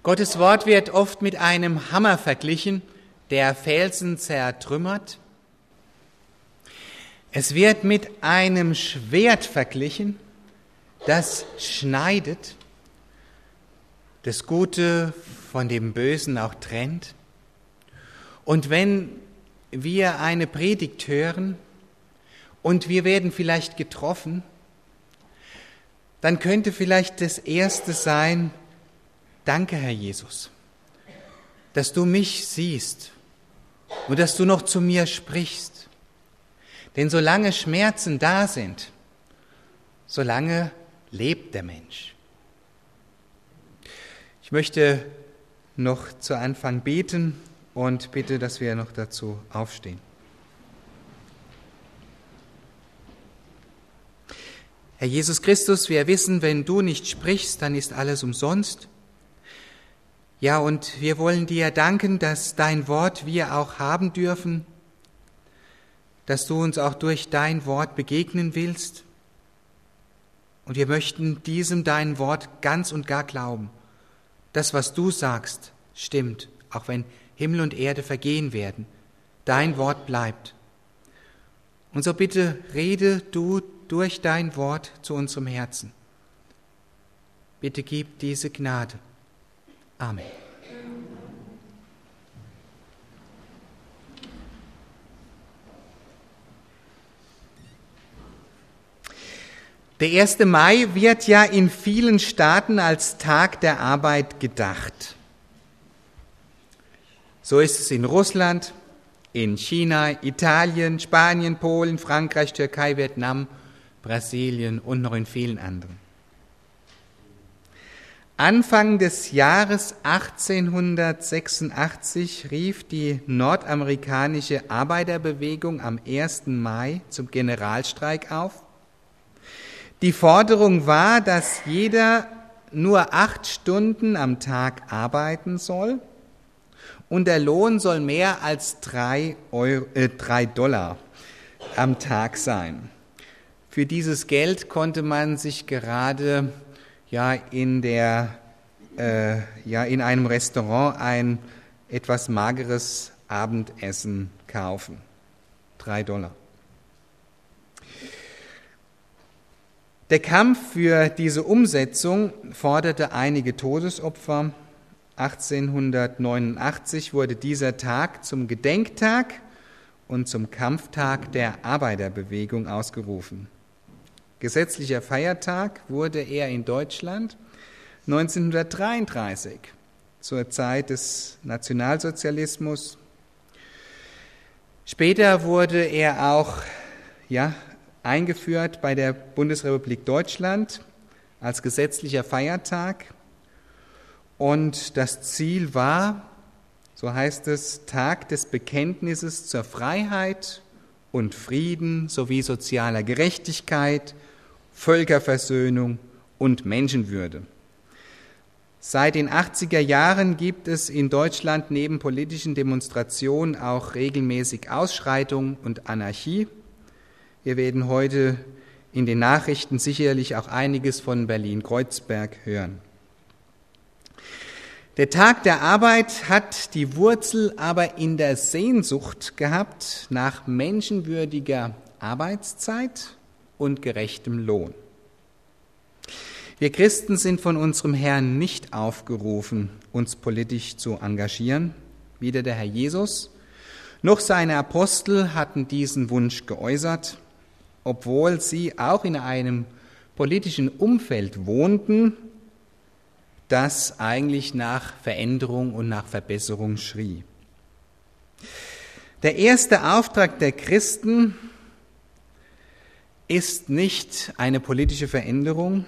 Gottes Wort wird oft mit einem Hammer verglichen, der Felsen zertrümmert. Es wird mit einem Schwert verglichen, das schneidet, das Gute von dem Bösen auch trennt. Und wenn wir eine Predigt hören und wir werden vielleicht getroffen, dann könnte vielleicht das Erste sein: Danke, Herr Jesus, dass du mich siehst und dass du noch zu mir sprichst. Denn solange Schmerzen da sind, solange lebt der Mensch. Ich möchte noch zu Anfang beten und bitte, dass wir noch dazu aufstehen. Herr Jesus Christus, wir wissen, wenn du nicht sprichst, dann ist alles umsonst. Ja, und wir wollen dir danken, dass dein Wort wir auch haben dürfen, dass du uns auch durch dein Wort begegnen willst. Und wir möchten diesem dein Wort ganz und gar glauben. Das, was du sagst, stimmt, auch wenn Himmel und Erde vergehen werden. Dein Wort bleibt. Und so bitte rede du durch dein Wort zu unserem Herzen. Bitte gib diese Gnade. Amen. Der 1. Mai wird ja in vielen Staaten als Tag der Arbeit gedacht. So ist es in Russland, in China, Italien, Spanien, Polen, Frankreich, Türkei, Vietnam, Brasilien und noch in vielen anderen. Anfang des Jahres 1886 rief die nordamerikanische Arbeiterbewegung am 1. Mai zum Generalstreik auf. Die Forderung war, dass jeder nur 8 Stunden am Tag arbeiten soll und der Lohn soll mehr als $3 am Tag sein. Für dieses Geld konnte man sich gerade in einem Restaurant ein etwas mageres Abendessen kaufen. $3. Der Kampf für diese Umsetzung forderte einige Todesopfer. 1889 wurde dieser Tag zum Gedenktag und zum Kampftag der Arbeiterbewegung ausgerufen. Gesetzlicher Feiertag wurde er in Deutschland 1933, zur Zeit des Nationalsozialismus. Später wurde er auch eingeführt bei der Bundesrepublik Deutschland als gesetzlicher Feiertag. Und das Ziel war, so heißt es, Tag des Bekenntnisses zur Freiheit und Frieden sowie sozialer Gerechtigkeit, Völkerversöhnung und Menschenwürde. Seit den 80er Jahren gibt es in Deutschland neben politischen Demonstrationen auch regelmäßig Ausschreitungen und Anarchie. Wir werden heute in den Nachrichten sicherlich auch einiges von Berlin-Kreuzberg hören. Der Tag der Arbeit hat die Wurzel aber in der Sehnsucht gehabt nach menschenwürdiger Arbeitszeit und gerechtem Lohn. Wir Christen sind von unserem Herrn nicht aufgerufen, uns politisch zu engagieren. Weder der Herr Jesus noch seine Apostel hatten diesen Wunsch geäußert, obwohl sie auch in einem politischen Umfeld wohnten, das eigentlich nach Veränderung und nach Verbesserung schrie. Der erste Auftrag der Christen ist nicht eine politische Veränderung.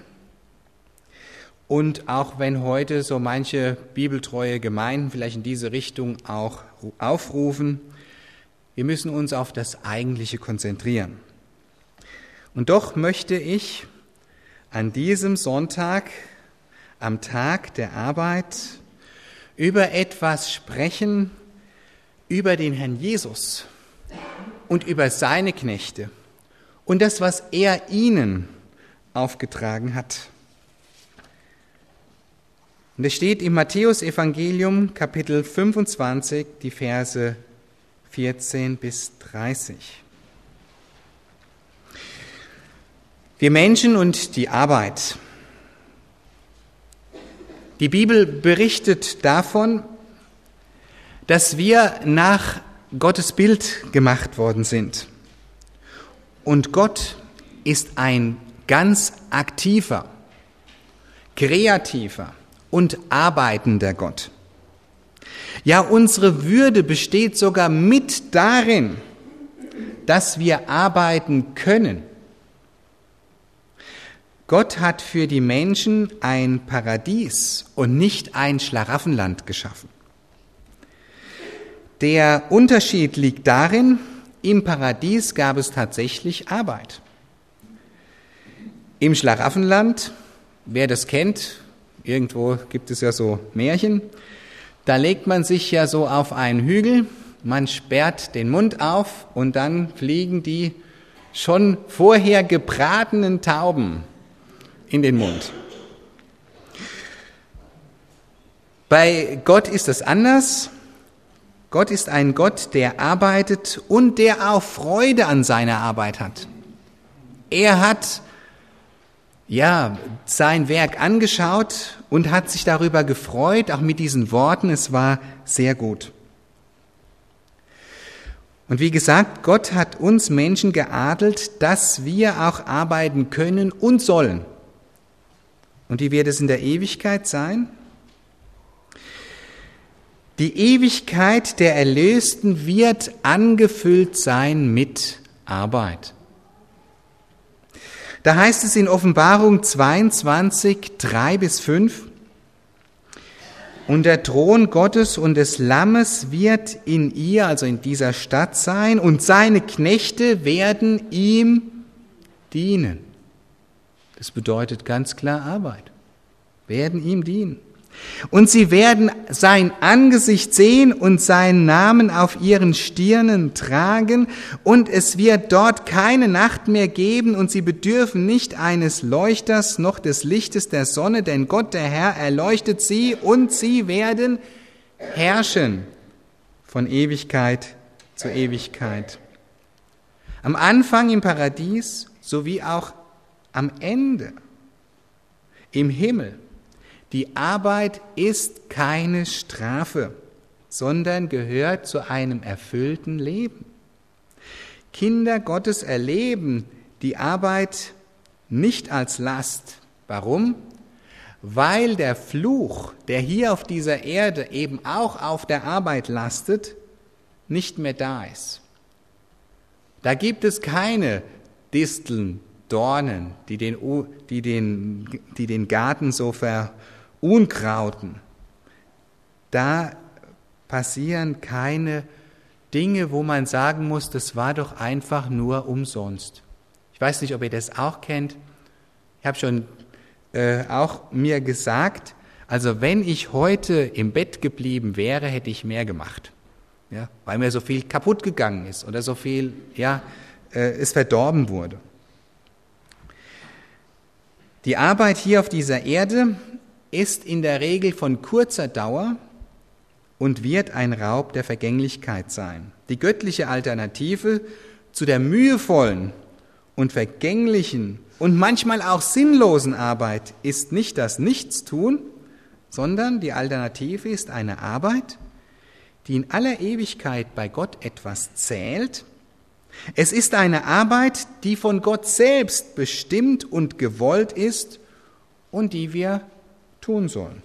Und auch wenn heute so manche bibeltreue Gemeinden vielleicht in diese Richtung auch aufrufen, wir müssen uns auf das Eigentliche konzentrieren. Und doch möchte ich an diesem Sonntag, am Tag der Arbeit, über etwas sprechen, über den Herrn Jesus und über seine Knechte und das, was er ihnen aufgetragen hat. Und es steht im Matthäus-Evangelium, Kapitel 25, die Verse 14 bis 30. Wir Menschen und die Arbeit. Die Bibel berichtet davon, dass wir nach Gottes Bild gemacht worden sind. Und Gott ist ein ganz aktiver, kreativer und arbeitender Gott. Ja, unsere Würde besteht sogar mit darin, dass wir arbeiten können. Gott hat für die Menschen ein Paradies und nicht ein Schlaraffenland geschaffen. Der Unterschied liegt darin, im Paradies gab es tatsächlich Arbeit. Im Schlaraffenland, wer das kennt, irgendwo gibt es ja so Märchen, da legt man sich ja so auf einen Hügel, man sperrt den Mund auf und dann fliegen die schon vorher gebratenen Tauben in den Mund. Bei Gott ist es anders. Gott ist ein Gott, der arbeitet und der auch Freude an seiner Arbeit hat. Er hat sein Werk angeschaut und hat sich darüber gefreut, auch mit diesen Worten, es war sehr gut. Und wie gesagt, Gott hat uns Menschen geadelt, dass wir auch arbeiten können und sollen. Und wie wird es in der Ewigkeit sein? Die Ewigkeit der Erlösten wird angefüllt sein mit Arbeit. Da heißt es in Offenbarung 22, 3-5, und der Thron Gottes und des Lammes wird in ihr, also in dieser Stadt sein, und seine Knechte werden ihm dienen. Das bedeutet ganz klar Arbeit. Werden ihm dienen. Und sie werden sein Angesicht sehen und seinen Namen auf ihren Stirnen tragen, und es wird dort keine Nacht mehr geben, und sie bedürfen nicht eines Leuchters noch des Lichtes der Sonne, denn Gott, der Herr, erleuchtet sie, und sie werden herrschen von Ewigkeit zu Ewigkeit. Am Anfang im Paradies sowie auch am Ende im Himmel. Die Arbeit ist keine Strafe, sondern gehört zu einem erfüllten Leben. Kinder Gottes erleben die Arbeit nicht als Last. Warum? Weil der Fluch, der hier auf dieser Erde eben auch auf der Arbeit lastet, nicht mehr da ist. Da gibt es keine Disteln, Dornen, die den Garten so verunkrauten. Da passieren keine Dinge, wo man sagen muss, das war doch einfach nur umsonst. Ich weiß nicht, ob ihr das auch kennt. Ich habe schon auch mir gesagt, also wenn ich heute im Bett geblieben wäre, hätte ich mehr gemacht. Ja, weil mir so viel kaputt gegangen ist oder so viel es verdorben wurde. Die Arbeit hier auf dieser Erde ist in der Regel von kurzer Dauer und wird ein Raub der Vergänglichkeit sein. Die göttliche Alternative zu der mühevollen und vergänglichen und manchmal auch sinnlosen Arbeit ist nicht das Nichtstun, sondern die Alternative ist eine Arbeit, die in aller Ewigkeit bei Gott etwas zählt. Es ist eine Arbeit, die von Gott selbst bestimmt und gewollt ist und die wir tun sollen.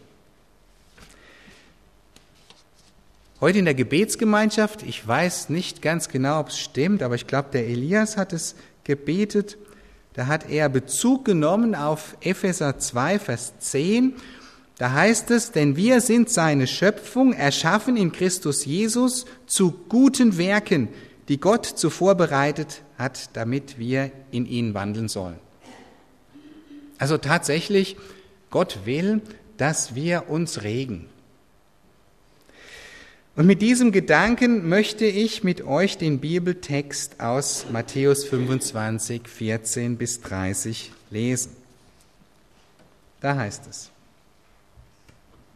Heute in der Gebetsgemeinschaft, ich weiß nicht ganz genau, ob es stimmt, aber ich glaube, der Elias hat es gebetet, da hat er Bezug genommen auf Epheser 2, Vers 10. Da heißt es, denn wir sind seine Schöpfung, erschaffen in Christus Jesus zu guten Werken, die Gott zuvor bereitet hat, damit wir in ihnen wandeln sollen. Also tatsächlich, Gott will, dass wir uns regen. Und mit diesem Gedanken möchte ich mit euch den Bibeltext aus Matthäus 25, 14 bis 30 lesen. Da heißt es: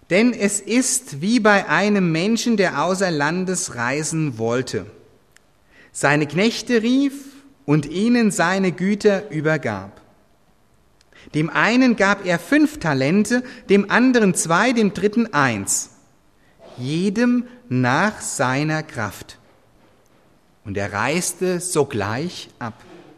Denn es ist wie bei einem Menschen, der außer Landes reisen wollte, seine Knechte rief und ihnen seine Güter übergab. Dem einen gab er 5 Talente, dem anderen 2, dem dritten 1, jedem nach seiner Kraft. Und er reiste sogleich ab.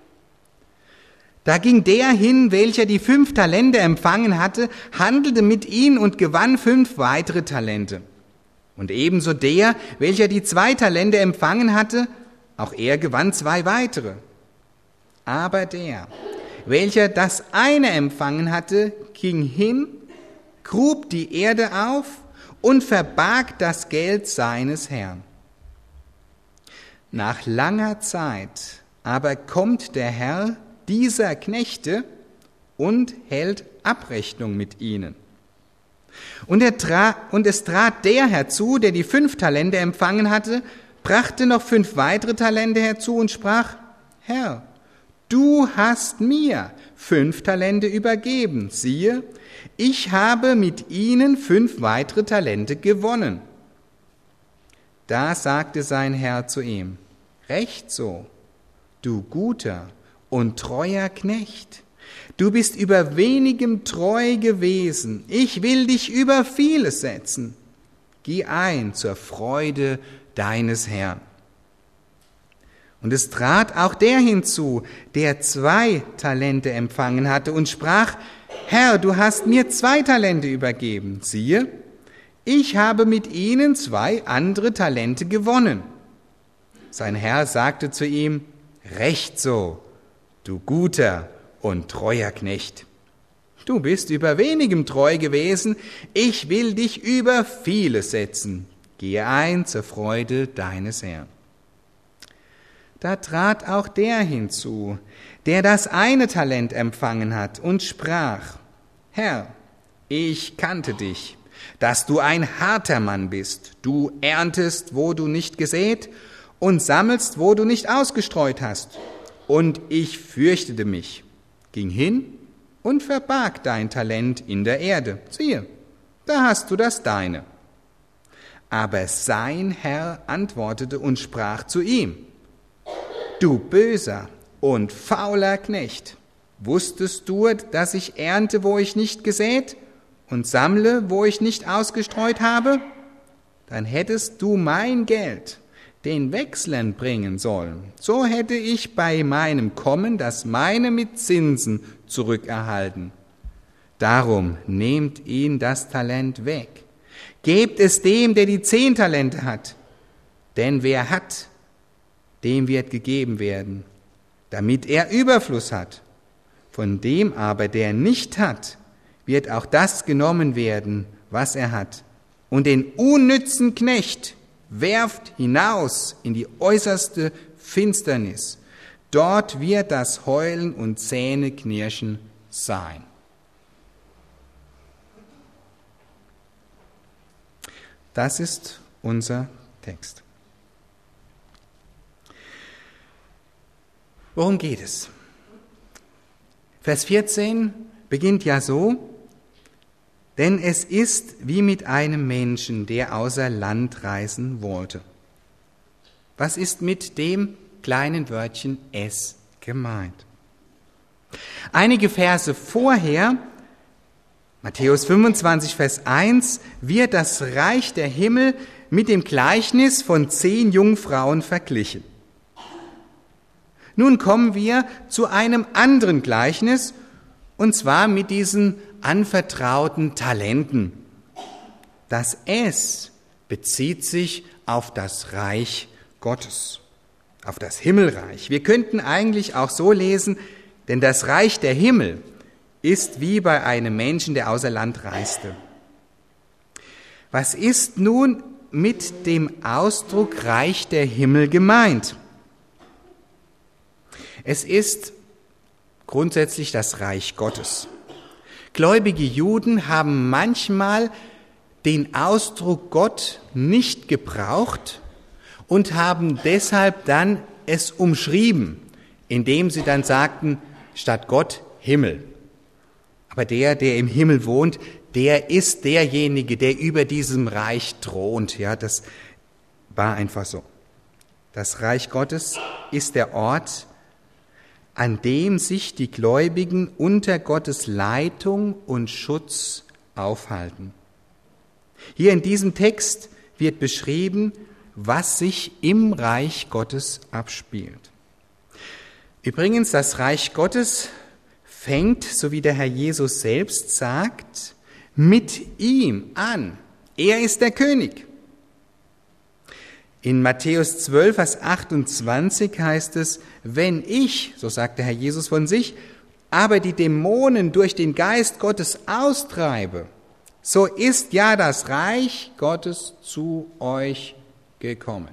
Da ging der hin, welcher die 5 Talente empfangen hatte, handelte mit ihnen und gewann 5 weitere Talente. Und ebenso der, welcher die 2 Talente empfangen hatte, auch er gewann 2 weitere. Aber der, welcher das eine empfangen hatte, ging hin, grub die Erde auf und verbarg das Geld seines Herrn. Nach langer Zeit aber kommt der Herr dieser Knechte und hält Abrechnung mit ihnen. Und es trat der herzu, der die 5 Talente empfangen hatte, brachte noch 5 weitere Talente herzu und sprach: Herr, du hast mir 5 Talente übergeben. Siehe, ich habe mit ihnen 5 weitere Talente gewonnen. Da sagte sein Herr zu ihm: Recht so, du guter und treuer Knecht. Du bist über wenigem treu gewesen. Ich will dich über vieles setzen. Geh ein zur Freude deines Herrn. Und es trat auch der hinzu, der 2 Talente empfangen hatte und sprach: Herr, du hast mir 2 Talente übergeben. Siehe, ich habe mit ihnen 2 andere Talente gewonnen. Sein Herr sagte zu ihm: Recht so, du guter und treuer Knecht. Du bist über wenigem treu gewesen, ich will dich über vieles setzen. Gehe ein zur Freude deines Herrn. Da trat auch der hinzu, der das eine Talent empfangen hat und sprach: Herr, ich kannte dich, dass du ein harter Mann bist. Du erntest, wo du nicht gesät, und sammelst, wo du nicht ausgestreut hast. Und ich fürchtete mich, ging hin und verbarg dein Talent in der Erde. Siehe, da hast du das deine. Aber sein Herr antwortete und sprach zu ihm: Du böser und fauler Knecht, wusstest du, dass ich ernte, wo ich nicht gesät, und sammle, wo ich nicht ausgestreut habe? Dann hättest du mein Geld den Wechslern bringen sollen. So hätte ich bei meinem Kommen das meine mit Zinsen zurückerhalten. Darum nehmt ihn das Talent weg. Gebt es dem, der die 10 Talente hat. Denn wer hat, dem wird gegeben werden, damit er Überfluss hat. Von dem aber, der nicht hat, wird auch das genommen werden, was er hat. Und den unnützen Knecht werft hinaus in die äußerste Finsternis. Dort wird das Heulen und Zähneknirschen sein. Das ist unser Text. Worum geht es? Vers 14 beginnt ja so: Denn es ist wie mit einem Menschen, der außer Land reisen wollte. Was ist mit dem kleinen Wörtchen es gemeint? Einige Verse vorher, Matthäus 25, Vers 1, wird das Reich der Himmel mit dem Gleichnis von 10 Jungfrauen verglichen. Nun kommen wir zu einem anderen Gleichnis, und zwar mit diesen anvertrauten Talenten. Das Es bezieht sich auf das Reich Gottes, auf das Himmelreich. Wir könnten eigentlich auch so lesen: Denn das Reich der Himmel ist wie bei einem Menschen, der außer Land reiste. Was ist nun mit dem Ausdruck Reich der Himmel gemeint? Es ist grundsätzlich das Reich Gottes. Gläubige Juden haben manchmal den Ausdruck Gott nicht gebraucht und haben deshalb dann es umschrieben, indem sie dann sagten, statt Gott Himmel. Aber der im Himmel wohnt, der ist derjenige, der über diesem Reich thront. Ja, das war einfach so. Das Reich Gottes ist der Ort, an dem sich die Gläubigen unter Gottes Leitung und Schutz aufhalten. Hier in diesem Text wird beschrieben, was sich im Reich Gottes abspielt. Übrigens, das Reich Gottes fängt, so wie der Herr Jesus selbst sagt, mit ihm an. Er ist der König. In Matthäus 12, Vers 28 heißt es, wenn ich, so sagt der Herr Jesus von sich, aber die Dämonen durch den Geist Gottes austreibe, so ist ja das Reich Gottes zu euch gekommen.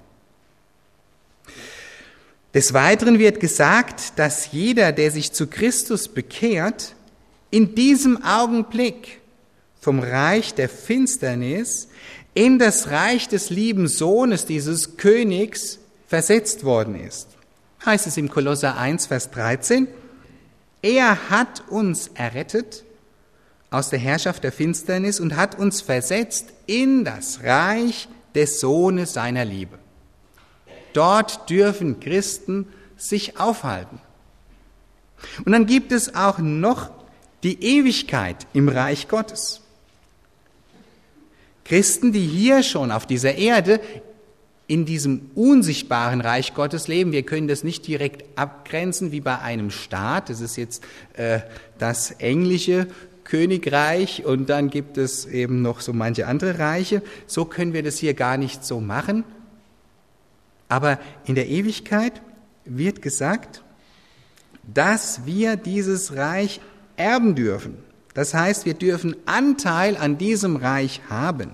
Des Weiteren wird gesagt, dass jeder, der sich zu Christus bekehrt, in diesem Augenblick vom Reich der Finsternis in das Reich des lieben Sohnes dieses Königs versetzt worden ist. Heißt es im Kolosser 1, Vers 13, er hat uns errettet aus der Herrschaft der Finsternis und hat uns versetzt in das Reich des Sohnes seiner Liebe. Dort dürfen Christen sich aufhalten. Und dann gibt es auch noch die Ewigkeit im Reich Gottes. Christen, die hier schon auf dieser Erde in diesem unsichtbaren Reich Gottes leben, wir können das nicht direkt abgrenzen wie bei einem Staat, das ist jetzt das englische Königreich und dann gibt es eben noch so manche andere Reiche, so können wir das hier gar nicht so machen. Aber in der Ewigkeit wird gesagt, dass wir dieses Reich erben dürfen. Das heißt, wir dürfen Anteil an diesem Reich haben.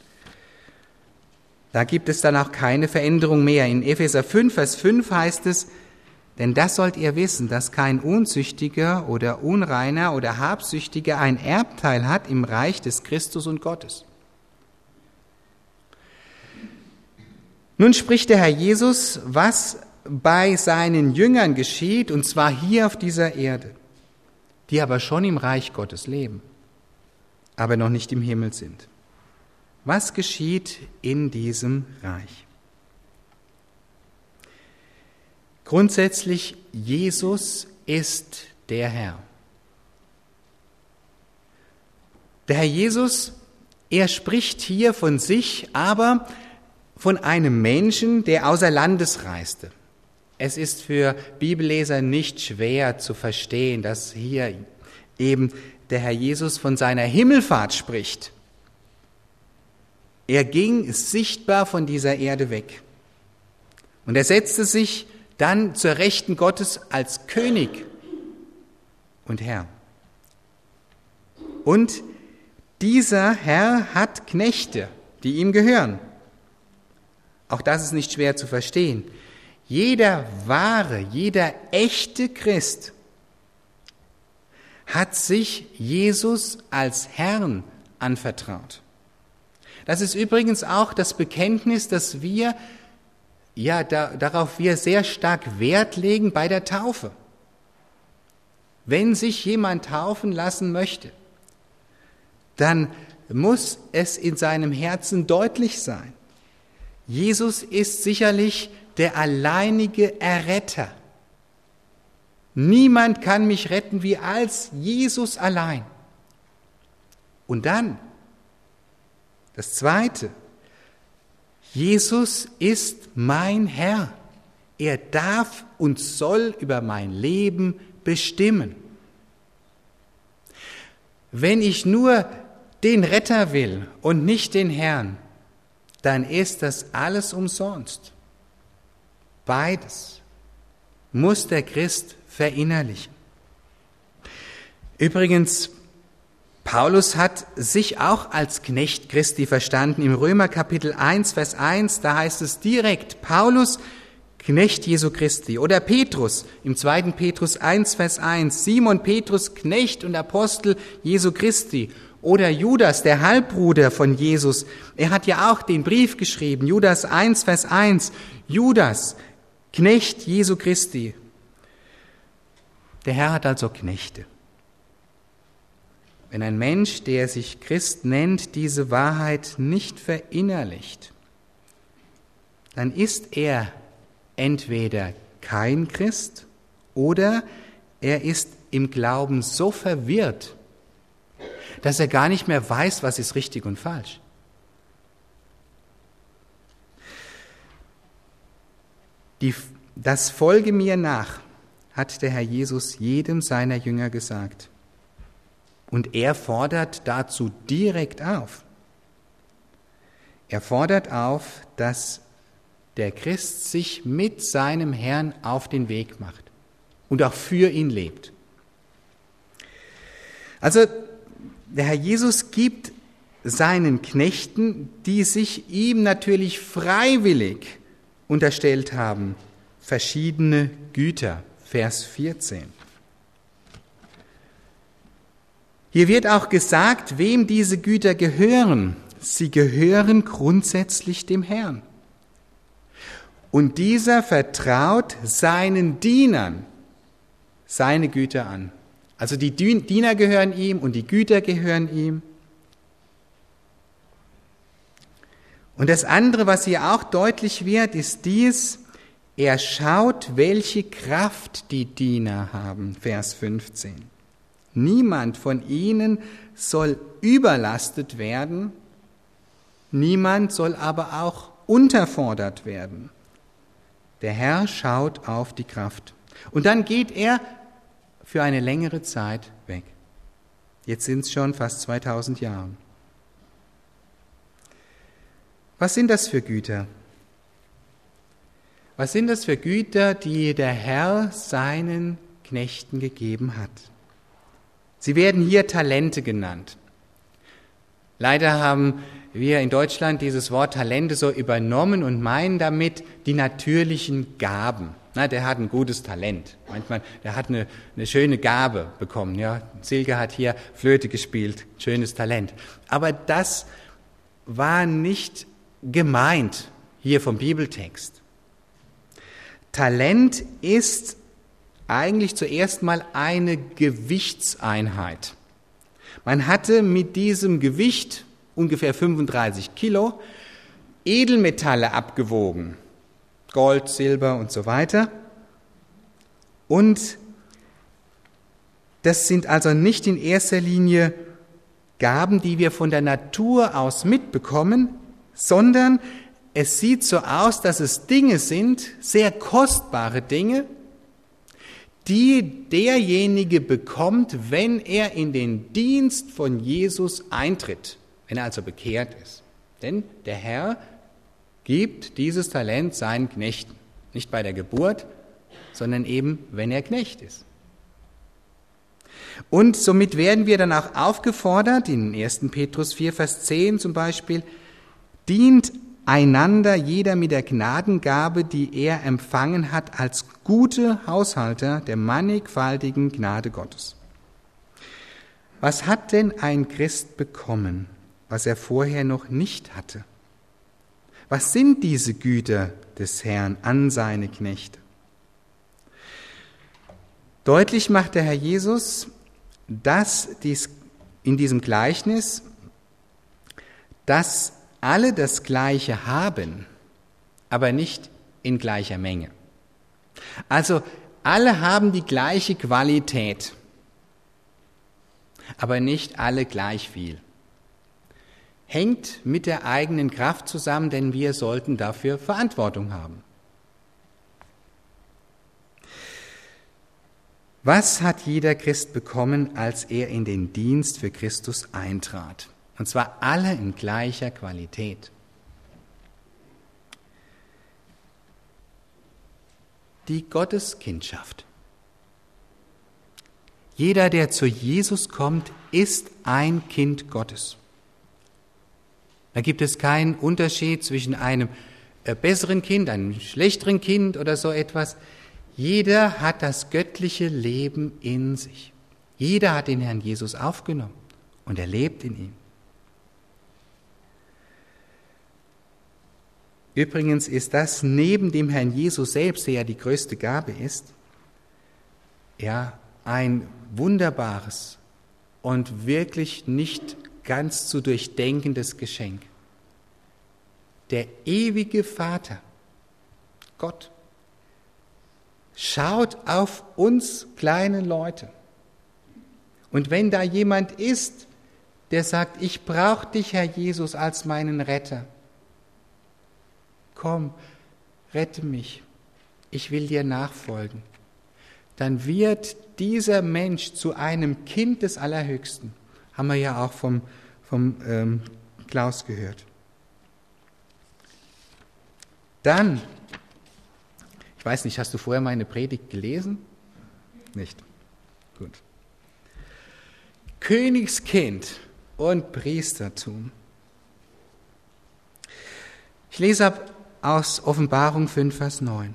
Da gibt es dann auch keine Veränderung mehr. In Epheser 5, Vers 5 heißt es, denn das sollt ihr wissen, dass kein Unzüchtiger oder Unreiner oder Habsüchtiger ein Erbteil hat im Reich des Christus und Gottes. Nun spricht der Herr Jesus, was bei seinen Jüngern geschieht, und zwar hier auf dieser Erde, die aber schon im Reich Gottes leben, aber noch nicht im Himmel sind. Was geschieht in diesem Reich? Grundsätzlich, Jesus ist der Herr. Der Herr Jesus, er spricht hier von sich, aber von einem Menschen, der außer Landes reiste. Es ist für Bibelleser nicht schwer zu verstehen, dass hier eben der Herr Jesus von seiner Himmelfahrt spricht. Er ging sichtbar von dieser Erde weg. Und er setzte sich dann zur Rechten Gottes als König und Herr. Und dieser Herr hat Knechte, die ihm gehören. Auch das ist nicht schwer zu verstehen. Jeder wahre, jeder echte Christ hat sich Jesus als Herrn anvertraut. Das ist übrigens auch das Bekenntnis, dass wir, darauf wir sehr stark Wert legen bei der Taufe. Wenn sich jemand taufen lassen möchte, dann muss es in seinem Herzen deutlich sein. Jesus ist sicherlich der alleinige Erretter. Niemand kann mich retten wie als Jesus allein. Und dann, das Zweite, Jesus ist mein Herr. Er darf und soll über mein Leben bestimmen. Wenn ich nur den Retter will und nicht den Herrn, dann ist das alles umsonst. Beides muss der Christ verinnerlichen. Übrigens, Paulus hat sich auch als Knecht Christi verstanden. Im Römer Kapitel 1, Vers 1, da heißt es direkt, Paulus, Knecht Jesu Christi. Oder Petrus, im 2. Petrus 1, Vers 1, Simon Petrus, Knecht und Apostel Jesu Christi. Oder Judas, der Halbbruder von Jesus. Er hat ja auch den Brief geschrieben, Judas 1, Vers 1, Judas, Knecht Jesu Christi. Der Herr hat also Knechte. wenn ein Mensch, der sich Christ nennt, diese Wahrheit nicht verinnerlicht, dann ist er entweder kein Christ oder er ist im Glauben so verwirrt, dass er gar nicht mehr weiß, was ist richtig und falsch. Das Folge mir nach, hat der Herr Jesus jedem seiner Jünger gesagt. Und er fordert dazu direkt auf. Er fordert auf, dass der Christ sich mit seinem Herrn auf den Weg macht und auch für ihn lebt. Also der Herr Jesus gibt seinen Knechten, die sich ihm natürlich freiwillig unterstellt haben, verschiedene Güter. Vers 14. Hier wird auch gesagt, wem diese Güter gehören. Sie gehören grundsätzlich dem Herrn. Und dieser vertraut seinen Dienern seine Güter an. Also die Diener gehören ihm und die Güter gehören ihm. Und das andere, was hier auch deutlich wird, ist dies: Er schaut, welche Kraft die Diener haben. Vers 15. Niemand von ihnen soll überlastet werden, niemand soll aber auch unterfordert werden. Der Herr schaut auf die Kraft. Und dann geht er für eine längere Zeit weg. Jetzt sind es schon fast 2000 Jahre. Was sind das für Güter? Was sind das für Güter, die der Herr seinen Knechten gegeben hat? Sie werden hier Talente genannt. Leider haben wir in Deutschland dieses Wort Talente so übernommen und meinen damit die natürlichen Gaben. Na, der hat ein gutes Talent. Manchmal, der hat eine schöne Gabe bekommen. Ja, Silke hat hier Flöte gespielt, schönes Talent. Aber das war nicht gemeint hier vom Bibeltext. Talent ist eigentlich zuerst mal eine Gewichtseinheit. Man hatte mit diesem Gewicht, ungefähr 35 Kilo, Edelmetalle abgewogen. Gold, Silber und so weiter. Und das sind also nicht in erster Linie Gaben, die wir von der Natur aus mitbekommen, sondern es sieht so aus, dass es Dinge sind, sehr kostbare Dinge, die derjenige bekommt, wenn er in den Dienst von Jesus eintritt, wenn er also bekehrt ist. Denn der Herr gibt dieses Talent seinen Knechten, nicht bei der Geburt, sondern eben, wenn er Knecht ist. Und somit werden wir dann auch aufgefordert, in 1. Petrus 4, Vers 10 zum Beispiel, dient einander jeder mit der Gnadengabe, die er empfangen hat, als gute Haushalter der mannigfaltigen Gnade Gottes. Was hat denn ein Christ bekommen, was er vorher noch nicht hatte? Was sind diese Güter des Herrn an seine Knechte? Deutlich macht der Herr Jesus, dass in diesem Gleichnis, dass alle das Gleiche haben, aber nicht in gleicher Menge. Also alle haben die gleiche Qualität, aber nicht alle gleich viel. Hängt mit der eigenen Kraft zusammen, denn wir sollten dafür Verantwortung haben. Was hat jeder Christ bekommen, als er in den Dienst für Christus eintrat? Und zwar alle in gleicher Qualität. Die Gotteskindschaft. Jeder, der zu Jesus kommt, ist ein Kind Gottes. Da gibt es keinen Unterschied zwischen einem besseren Kind, einem schlechteren Kind oder so etwas. Jeder hat das göttliche Leben in sich. Jeder hat den Herrn Jesus aufgenommen und er lebt in ihm. Übrigens ist das neben dem Herrn Jesus selbst, der ja die größte Gabe ist, ja ein wunderbares und wirklich nicht ganz zu durchdenkendes Geschenk. Der ewige Vater, Gott, schaut auf uns kleine Leute. Und wenn da jemand ist, der sagt, ich brauche dich, Herr Jesus, als meinen Retter, komm, rette mich, ich will dir nachfolgen, dann wird dieser Mensch zu einem Kind des Allerhöchsten. Haben wir ja auch vom Klaus gehört. Dann, ich weiß nicht, hast du vorher meine Predigt gelesen? Nicht. Gut. Königskind und Priestertum. Ich lese ab aus Offenbarung 5, Vers 9.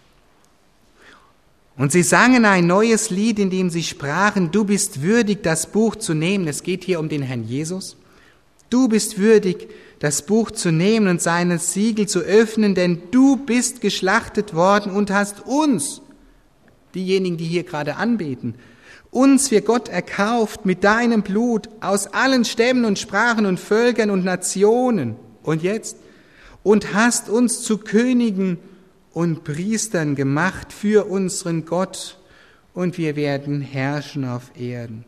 Und sie sangen ein neues Lied, in dem sie sprachen, du bist würdig, das Buch zu nehmen. Es geht hier um den Herrn Jesus. Du bist würdig, das Buch zu nehmen und seine Siegel zu öffnen, denn du bist geschlachtet worden und hast uns, diejenigen, die hier gerade anbeten, uns für Gott erkauft mit deinem Blut aus allen Stämmen und Sprachen und Völkern und Nationen. Und jetzt? Und hast uns zu Königen und Priestern gemacht für unseren Gott, und wir werden herrschen auf Erden.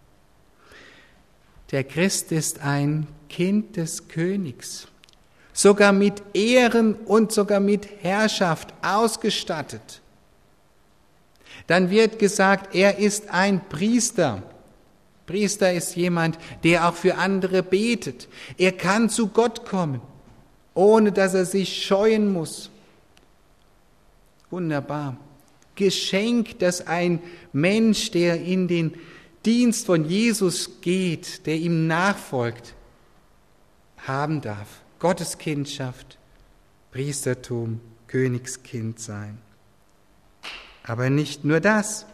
Der Christ ist ein Kind des Königs, sogar mit Ehren und sogar mit Herrschaft ausgestattet. Dann wird gesagt, er ist ein Priester. Priester ist jemand, der auch für andere betet. Er kann zu Gott kommen, ohne dass er sich scheuen muss. Wunderbar. Geschenk, dass ein Mensch, der in den Dienst von Jesus geht, der ihm nachfolgt, haben darf. Gotteskindschaft, Priestertum, Königskind sein. Aber nicht nur das.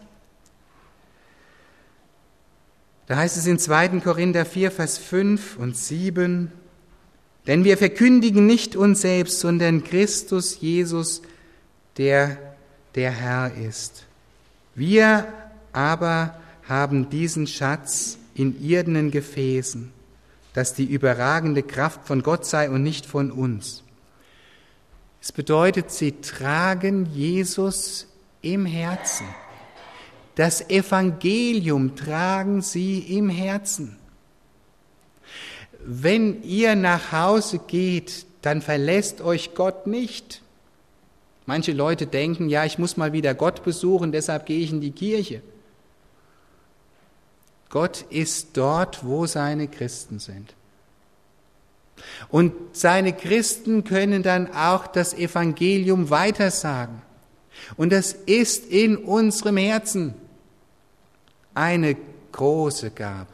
Da heißt es in 2. Korinther 4, Vers 5 und 7, denn wir verkündigen nicht uns selbst, sondern Christus Jesus, der Herr ist. Wir aber haben diesen Schatz in irdenen Gefäßen, dass die überragende Kraft von Gott sei und nicht von uns. Es bedeutet, sie tragen Jesus im Herzen. Das Evangelium tragen sie im Herzen. Wenn ihr nach Hause geht, dann verlässt euch Gott nicht. Manche Leute denken, ja, ich muss mal wieder Gott besuchen, deshalb gehe ich in die Kirche. Gott ist dort, wo seine Christen sind. Und seine Christen können dann auch das Evangelium weitersagen. Und das ist in unserem Herzen eine große Gabe.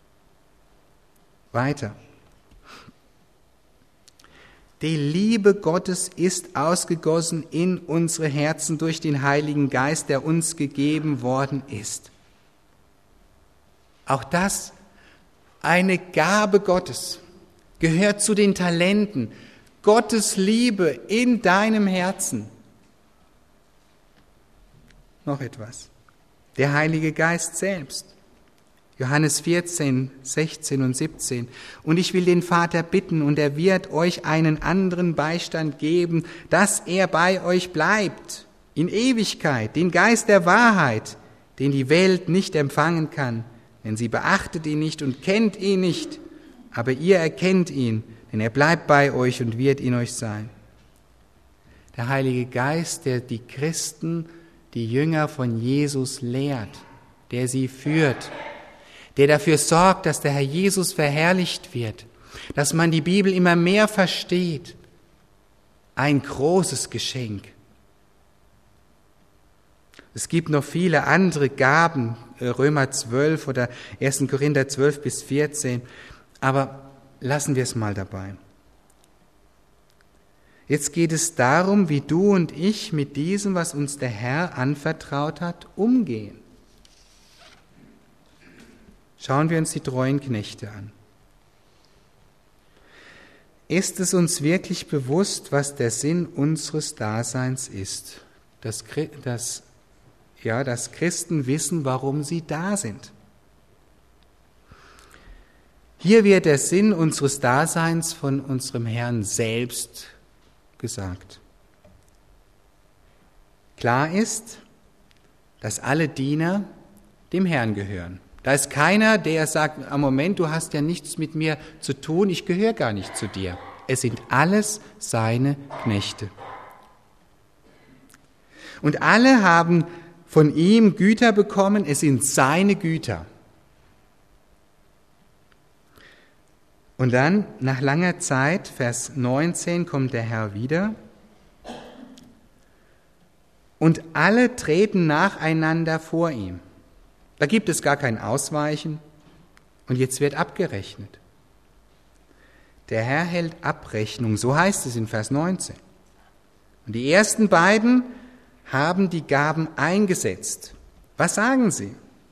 Weiter. Die Liebe Gottes ist ausgegossen in unsere Herzen durch den Heiligen Geist, der uns gegeben worden ist. Auch das, eine Gabe Gottes, gehört zu den Talenten. Gottes Liebe in deinem Herzen. Noch etwas. Der Heilige Geist selbst. Johannes 14, 16 und 17. Und ich will den Vater bitten, und er wird euch einen anderen Beistand geben, dass er bei euch bleibt, in Ewigkeit, den Geist der Wahrheit, den die Welt nicht empfangen kann, denn sie beachtet ihn nicht und kennt ihn nicht, aber ihr erkennt ihn, denn er bleibt bei euch und wird in euch sein. Der Heilige Geist, der die Christen, die Jünger von Jesus lehrt, der sie führt, der dafür sorgt, dass der Herr Jesus verherrlicht wird, dass man die Bibel immer mehr versteht. Ein großes Geschenk. Es gibt noch viele andere Gaben, Römer 12 oder 1. Korinther 12 bis 14, aber lassen wir es mal dabei. Jetzt geht es darum, wie du und ich mit diesem, was uns der Herr anvertraut hat, umgehen. Schauen wir uns die treuen Knechte an. Ist es uns wirklich bewusst, was der Sinn unseres Daseins ist? Dass Christen wissen, warum sie da sind. Hier wird der Sinn unseres Daseins von unserem Herrn selbst gesagt. Klar ist, dass alle Diener dem Herrn gehören. Da ist keiner, der sagt, am Moment, du hast ja nichts mit mir zu tun, ich gehöre gar nicht zu dir. Es sind alles seine Knechte. Und alle haben von ihm Güter bekommen, es sind seine Güter. Und dann, nach langer Zeit, Vers 19, kommt der Herr wieder. Und alle treten nacheinander vor ihm. Da gibt es gar kein Ausweichen. Und jetzt wird abgerechnet. Der Herr hält Abrechnung, so heißt es in Vers 19. Und die ersten beiden haben die Gaben eingesetzt. Was sagen sie?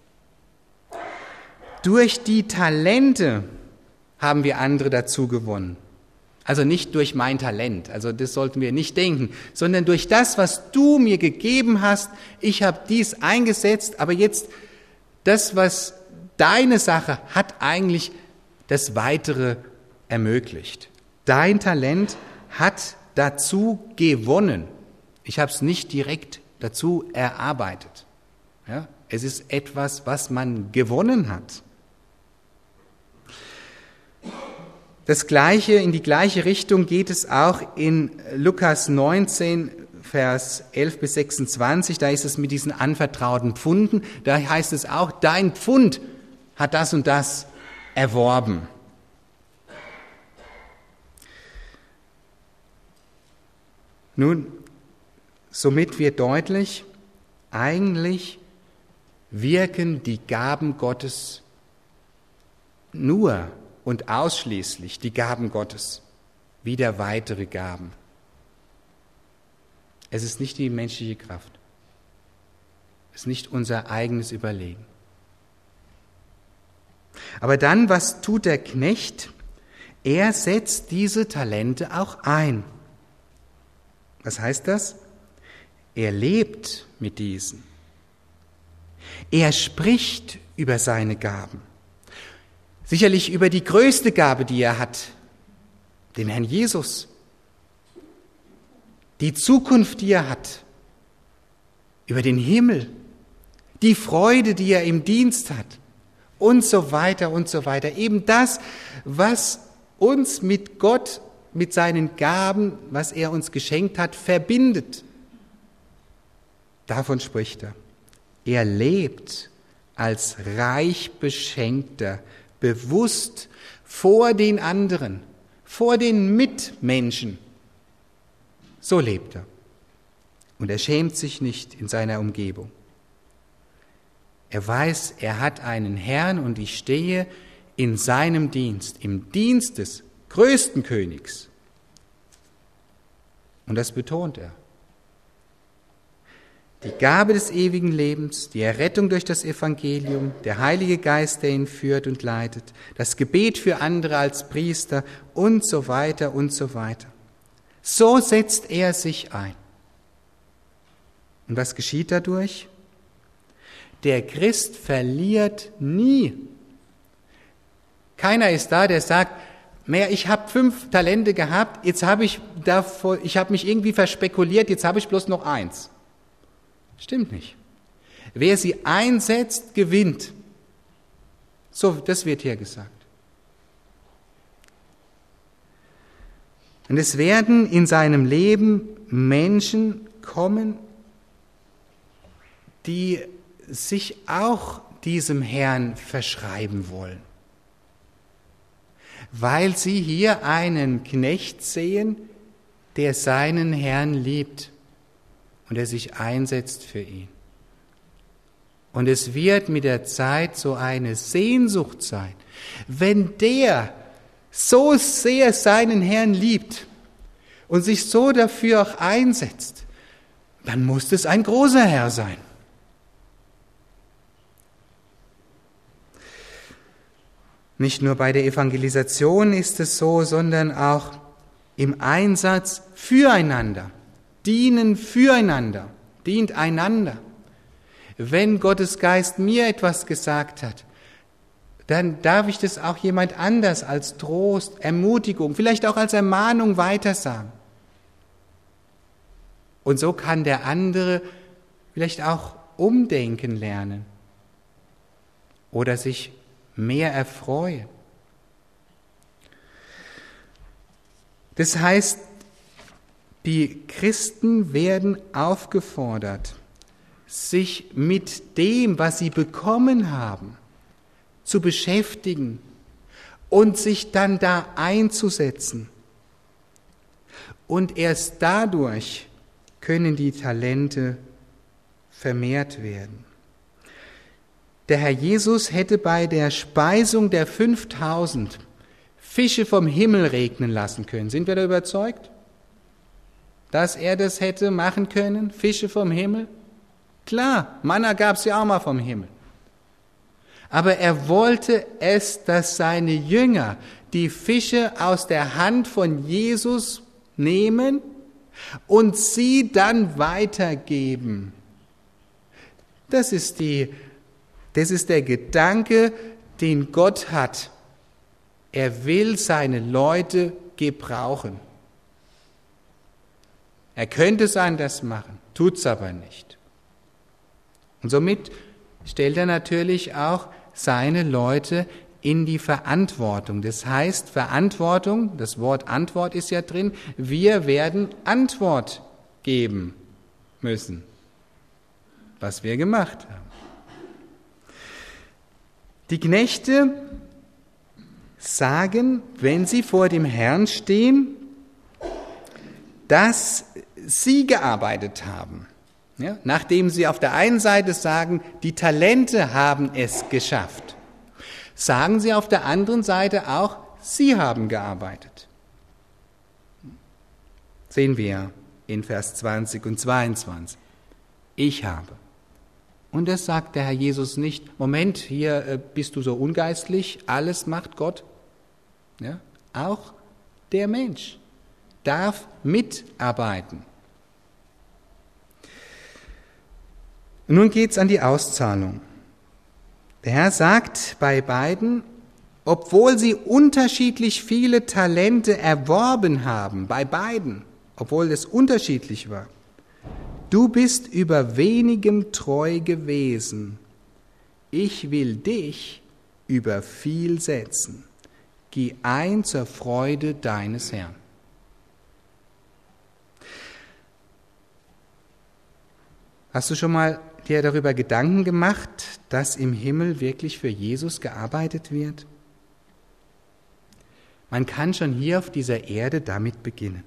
Durch die Talente haben wir andere dazu gewonnen. Also nicht durch mein Talent, also das sollten wir nicht denken, sondern durch das, was du mir gegeben hast. Ich habe dies eingesetzt, aber jetzt das, was deine Sache hat, eigentlich das Weitere ermöglicht. Dein Talent hat dazu gewonnen. Ich habe es nicht direkt dazu erarbeitet. Ja, es ist etwas, was man gewonnen hat. Das Gleiche, in die gleiche Richtung geht es auch in Lukas 19, Vers 11 bis 26. Da ist es mit diesen anvertrauten Pfunden. Da heißt es auch, dein Pfund hat das und das erworben. Nun, somit wird deutlich, eigentlich wirken die Gaben Gottes nur und ausschließlich die Gaben Gottes, wieder weitere Gaben. Es ist nicht die menschliche Kraft. Es ist nicht unser eigenes Überlegen. Aber dann, was tut der Knecht? Er setzt diese Talente auch ein. Was heißt das? Er lebt mit diesen. Er spricht über seine Gaben. Sicherlich über die größte Gabe, die er hat, den Herrn Jesus. Die Zukunft, die er hat, über den Himmel, die Freude, die er im Dienst hat und so weiter und so weiter. Eben das, was uns mit Gott, mit seinen Gaben, was er uns geschenkt hat, verbindet. Davon spricht er. Er lebt als reich Beschenkter, bewusst vor den anderen, vor den Mitmenschen. So lebt er. Und er schämt sich nicht in seiner Umgebung. Er weiß, er hat einen Herrn und ich stehe in seinem Dienst, im Dienst des größten Königs. Und das betont er. Die Gabe des ewigen Lebens, die Errettung durch das Evangelium, der Heilige Geist, der ihn führt und leitet, das Gebet für andere als Priester und so weiter und so weiter. So setzt er sich ein. Und was geschieht dadurch? Der Christ verliert nie. Keiner ist da, der sagt, ich habe 5 Talente gehabt, jetzt ich habe mich irgendwie verspekuliert, jetzt habe ich bloß noch 1. Stimmt nicht. Wer sie einsetzt, gewinnt. So, das wird hier gesagt. Und es werden in seinem Leben Menschen kommen, die sich auch diesem Herrn verschreiben wollen. Weil sie hier einen Knecht sehen, der seinen Herrn liebt. Und er sich einsetzt für ihn. Und es wird mit der Zeit so eine Sehnsucht sein, wenn der so sehr seinen Herrn liebt und sich so dafür auch einsetzt, dann muss es ein großer Herr sein. Nicht nur bei der Evangelisation ist es so, sondern auch im Einsatz füreinander. Dienen füreinander, dient einander. Wenn Gottes Geist mir etwas gesagt hat, dann darf ich das auch jemand anders als Trost, Ermutigung, vielleicht auch als Ermahnung weitersagen. Und so kann der andere vielleicht auch umdenken lernen oder sich mehr erfreuen. Das heißt, die Christen werden aufgefordert, sich mit dem, was sie bekommen haben, zu beschäftigen und sich dann da einzusetzen. Und erst dadurch können die Talente vermehrt werden. Der Herr Jesus hätte bei der Speisung der 5000 Fische vom Himmel regnen lassen können. Sind wir da überzeugt, dass er das hätte machen können? Fische vom Himmel? Klar, Manna gab es ja auch mal vom Himmel. Aber er wollte es, dass seine Jünger die Fische aus der Hand von Jesus nehmen und sie dann weitergeben. Das ist der Gedanke, den Gott hat. Er will seine Leute gebrauchen. Er könnte es anders machen, tut's aber nicht. Und somit stellt er natürlich auch seine Leute in die Verantwortung. Das heißt, Verantwortung, das Wort Antwort ist ja drin, wir werden Antwort geben müssen, was wir gemacht haben. Die Knechte sagen, wenn sie vor dem Herrn stehen, dass sie gearbeitet haben. Ja, nachdem sie auf der einen Seite sagen, die Talente haben es geschafft, sagen sie auf der anderen Seite auch, sie haben gearbeitet. Sehen wir in Vers 20 und 22. Ich habe. Und das sagt der Herr Jesus nicht, Moment, hier bist du so ungeistlich, alles macht Gott. Ja, auch der Mensch darf mitarbeiten. Und nun geht's an die Auszahlung. Der Herr sagt bei beiden, obwohl sie unterschiedlich viele Talente erworben haben, bei beiden, obwohl es unterschiedlich war, du bist über wenigem treu gewesen. Ich will dich über viel setzen. Geh ein zur Freude deines Herrn. Hast du schon mal dir darüber Gedanken gemacht, dass im Himmel wirklich für Jesus gearbeitet wird? Man kann schon hier auf dieser Erde damit beginnen.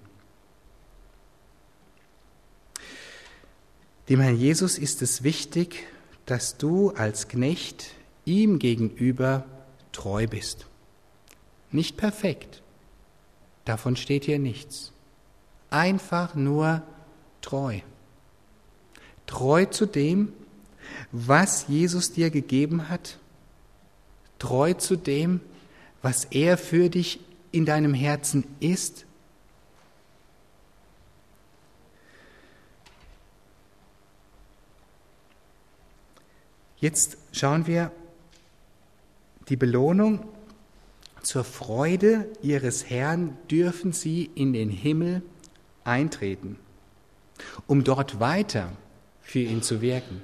Dem Herrn Jesus ist es wichtig, dass du als Knecht ihm gegenüber treu bist. Nicht perfekt, davon steht hier nichts. Einfach nur treu. Treu zu dem, was Jesus dir gegeben hat. Treu zu dem, was er für dich in deinem Herzen ist. Jetzt schauen wir die Belohnung. Zur Freude ihres Herrn dürfen sie in den Himmel eintreten, um dort weiter für ihn zu wirken.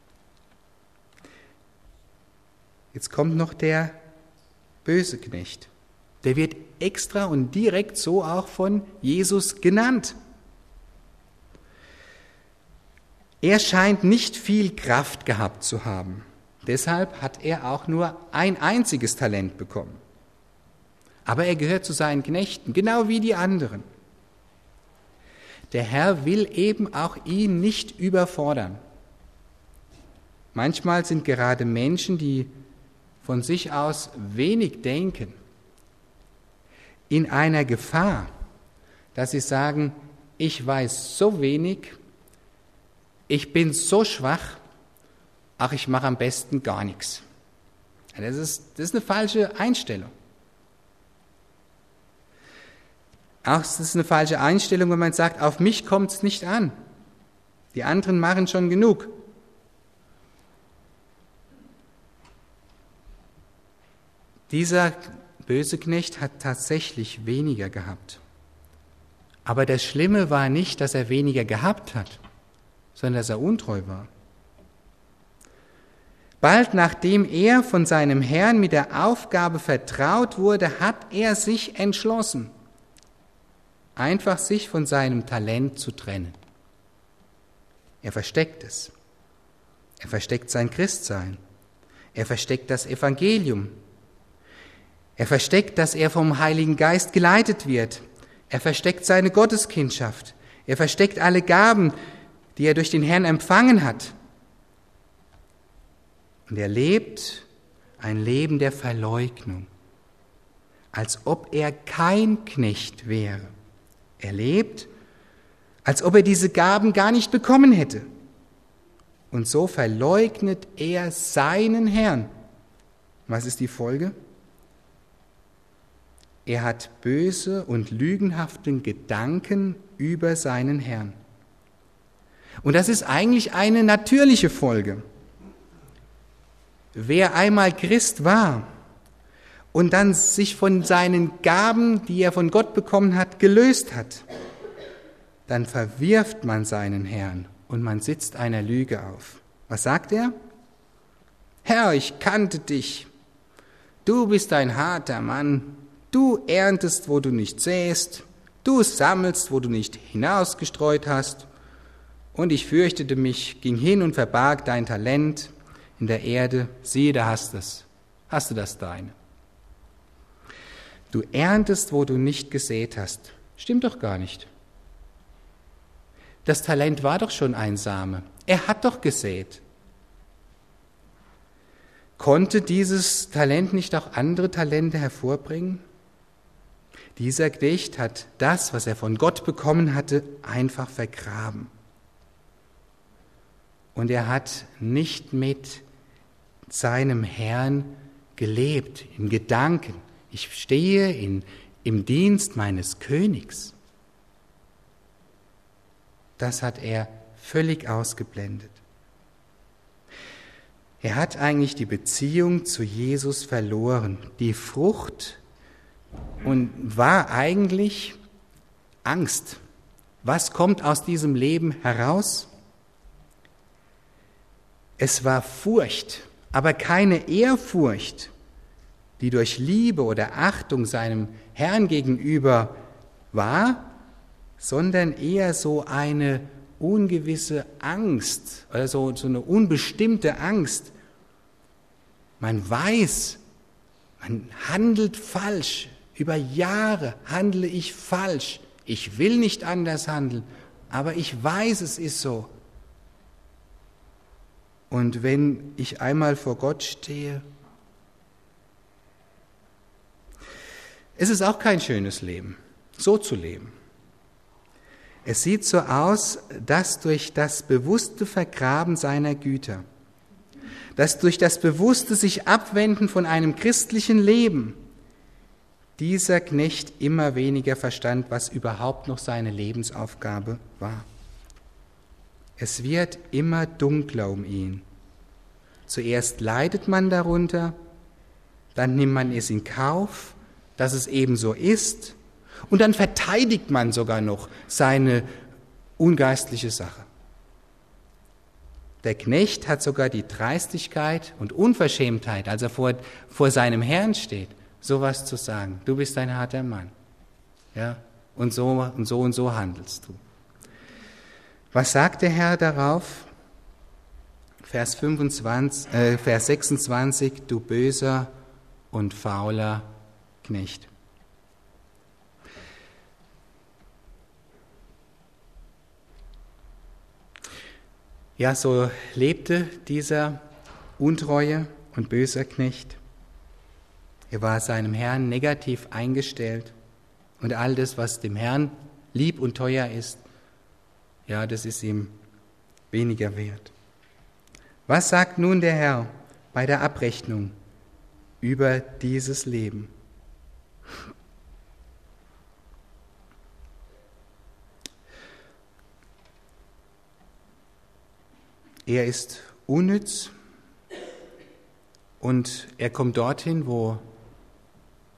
Jetzt kommt noch der böse Knecht. Der wird extra und direkt so auch von Jesus genannt. Er scheint nicht viel Kraft gehabt zu haben. Deshalb hat er auch nur ein einziges Talent bekommen. Aber er gehört zu seinen Knechten, genau wie die anderen. Der Herr will eben auch ihn nicht überfordern. Manchmal sind gerade Menschen, die von sich aus wenig denken, in einer Gefahr, dass sie sagen, ich weiß so wenig, ich bin so schwach, ach, ich mache am besten gar nichts. Das ist eine falsche Einstellung. Auch es ist eine falsche Einstellung, wenn man sagt, auf mich kommt es nicht an. Die anderen machen schon genug. Dieser böse Knecht hat tatsächlich weniger gehabt. Aber das Schlimme war nicht, dass er weniger gehabt hat, sondern dass er untreu war. Bald nachdem er von seinem Herrn mit der Aufgabe vertraut wurde, hat er sich entschlossen, einfach sich von seinem Talent zu trennen. Er versteckt es. Er versteckt sein Christsein. Er versteckt das Evangelium. Er versteckt, dass er vom Heiligen Geist geleitet wird. Er versteckt seine Gotteskindschaft. Er versteckt alle Gaben, die er durch den Herrn empfangen hat. Und er lebt ein Leben der Verleugnung, als ob er kein Knecht wäre. Er lebt, als ob er diese Gaben gar nicht bekommen hätte. Und so verleugnet er seinen Herrn. Was ist die Folge? Er hat böse und lügenhaften Gedanken über seinen Herrn. Und das ist eigentlich eine natürliche Folge. Wer einmal Christ war und dann sich von seinen Gaben, die er von Gott bekommen hat, gelöst hat, dann verwirft man seinen Herrn und man sitzt einer Lüge auf. Was sagt er? Herr, ich kannte dich. Du bist ein harter Mann. Du erntest, wo du nicht säst. Du sammelst, wo du nicht hinausgestreut hast. Und ich fürchtete mich, ging hin und verbarg dein Talent in der Erde. Siehe, da hast du das deine. Du erntest, wo du nicht gesät hast. Stimmt doch gar nicht. Das Talent war doch schon ein Same. Er hat doch gesät. Konnte dieses Talent nicht auch andere Talente hervorbringen? Dieser Knecht hat das, was er von Gott bekommen hatte, einfach vergraben. Und er hat nicht mit seinem Herrn gelebt, in Gedanken. Ich stehe im Dienst meines Königs. Das hat er völlig ausgeblendet. Er hat eigentlich die Beziehung zu Jesus verloren. Die Frucht und war eigentlich Angst. Was kommt aus diesem Leben heraus? Es war Furcht, aber keine Ehrfurcht, die durch Liebe oder Achtung seinem Herrn gegenüber war, sondern eher so eine ungewisse Angst oder so eine unbestimmte Angst. Man weiß, man handelt falsch. Über Jahre handle ich falsch. Ich will nicht anders handeln, aber ich weiß, es ist so. Und wenn ich einmal vor Gott stehe, es ist auch kein schönes Leben, so zu leben. Es sieht so aus, dass durch das bewusste Vergraben seiner Güter, dass durch das bewusste sich abwenden von einem christlichen Leben, dieser Knecht immer weniger verstand, was überhaupt noch seine Lebensaufgabe war. Es wird immer dunkler um ihn. Zuerst leidet man darunter, dann nimmt man es in Kauf, dass es eben so ist, und dann verteidigt man sogar noch seine ungeistliche Sache. Der Knecht hat sogar die Dreistigkeit und Unverschämtheit, als er vor seinem Herrn steht, sowas zu sagen. Du bist ein harter Mann. Ja, und so handelst du. Was sagt der Herr darauf? Vers 26, du böser und fauler Knecht. Ja, so lebte dieser untreue und böser Knecht. Er war seinem Herrn negativ eingestellt und all das, was dem Herrn lieb und teuer ist, ja, das ist ihm weniger wert. Was sagt nun der Herr bei der Abrechnung über dieses Leben? Er ist unnütz und er kommt dorthin, wo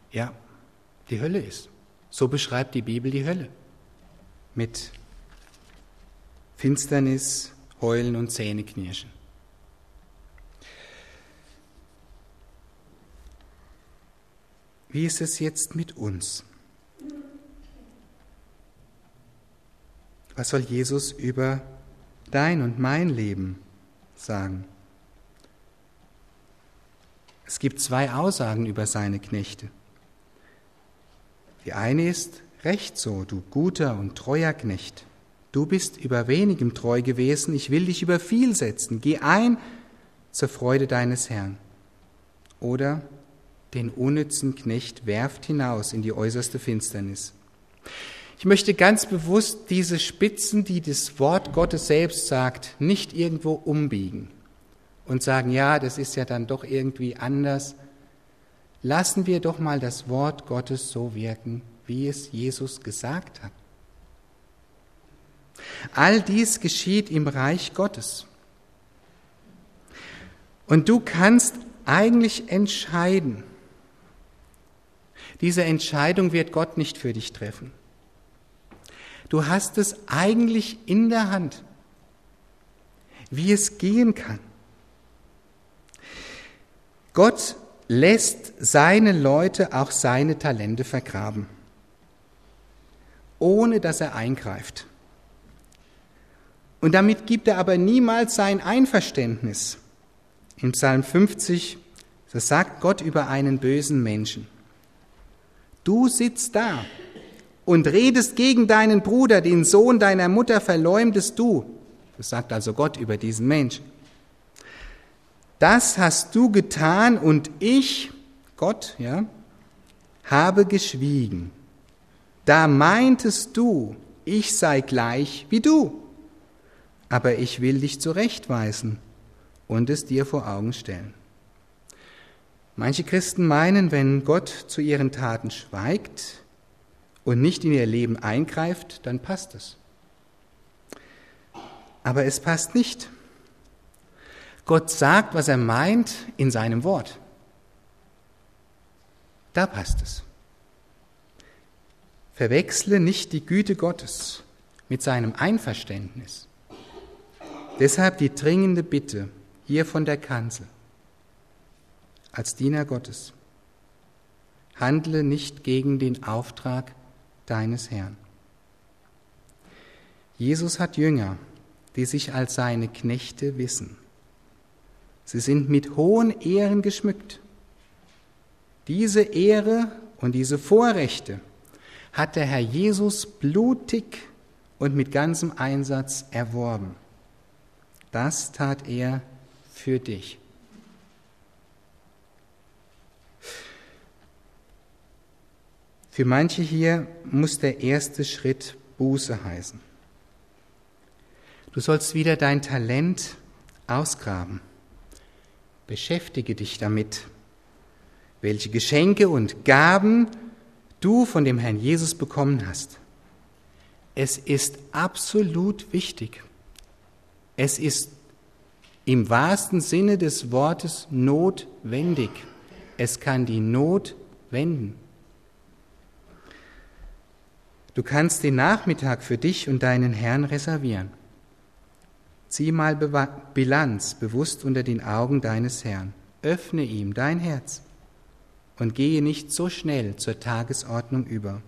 ja, die Hölle ist. So beschreibt die Bibel die Hölle. Mit Finsternis, Heulen und Zähneknirschen. Wie ist es jetzt mit uns? Was soll Jesus über dein und mein Leben sagen? Es gibt 2 Aussagen über seine Knechte. Die eine ist: Recht so, du guter und treuer Knecht. Du bist über wenigem treu gewesen, ich will dich über viel setzen. Geh ein zur Freude deines Herrn. Oder: Den unnützen Knecht werft hinaus in die äußerste Finsternis. Ich möchte ganz bewusst diese Spitzen, die das Wort Gottes selbst sagt, nicht irgendwo umbiegen und sagen, ja, das ist ja dann doch irgendwie anders. Lassen wir doch mal das Wort Gottes so wirken, wie es Jesus gesagt hat. All dies geschieht im Reich Gottes. Und du kannst eigentlich entscheiden. Diese Entscheidung wird Gott nicht für dich treffen. Du hast es eigentlich in der Hand, wie es gehen kann. Gott lässt seine Leute auch seine Talente vergraben, ohne dass er eingreift. Und damit gibt er aber niemals sein Einverständnis. Im Psalm 50, so sagt Gott über einen bösen Menschen: Du sitzt da und redest gegen deinen Bruder, den Sohn deiner Mutter verleumdest du. Das sagt also Gott über diesen Menschen. Das hast du getan und ich, Gott, ja, habe geschwiegen. Da meintest du, ich sei gleich wie du. Aber ich will dich zurechtweisen und es dir vor Augen stellen. Manche Christen meinen, wenn Gott zu ihren Taten schweigt und nicht in ihr Leben eingreift, dann passt es. Aber es passt nicht. Gott sagt, was er meint, in seinem Wort. Da passt es. Verwechsle nicht die Güte Gottes mit seinem Einverständnis. Deshalb die dringende Bitte hier von der Kanzel. Als Diener Gottes: Handle nicht gegen den Auftrag deines Herrn. Jesus hat Jünger, die sich als seine Knechte wissen. Sie sind mit hohen Ehren geschmückt. Diese Ehre und diese Vorrechte hat der Herr Jesus blutig und mit ganzem Einsatz erworben. Das tat er für dich. Für manche hier muss der erste Schritt Buße heißen. Du sollst wieder dein Talent ausgraben. Beschäftige dich damit, welche Geschenke und Gaben du von dem Herrn Jesus bekommen hast. Es ist absolut wichtig. Es ist im wahrsten Sinne des Wortes notwendig. Es kann die Not wenden. Du kannst den Nachmittag für dich und deinen Herrn reservieren. Zieh mal Bilanz bewusst unter den Augen deines Herrn. Öffne ihm dein Herz und gehe nicht so schnell zur Tagesordnung über.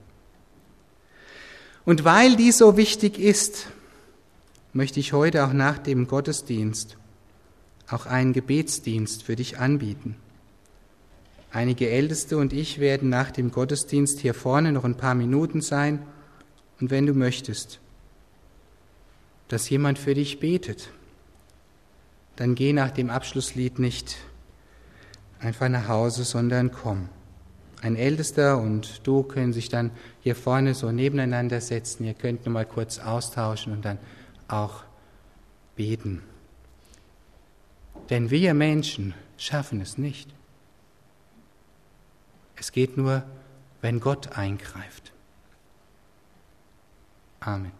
Und weil dies so wichtig ist, möchte ich heute auch nach dem Gottesdienst auch einen Gebetsdienst für dich anbieten. Einige Älteste und ich werden nach dem Gottesdienst hier vorne noch ein paar Minuten sein. Und wenn du möchtest, dass jemand für dich betet, dann geh nach dem Abschlusslied nicht einfach nach Hause, sondern komm. Ein Ältester und du können sich dann hier vorne so nebeneinander setzen. Ihr könnt nur mal kurz austauschen und dann auch beten. Denn wir Menschen schaffen es nicht. Es geht nur, wenn Gott eingreift. Amen.